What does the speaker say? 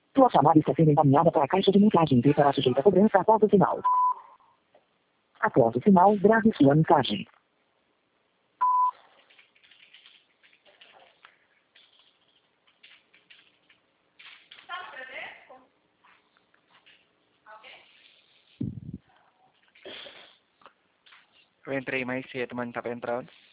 Sua chamada está sendo encaminhada para a caixa de mensagens e será sujeita a cobrança após o sinal. Após o sinal, grave sua mensagem. Eu entrei mais cedo, mas não estava entrando.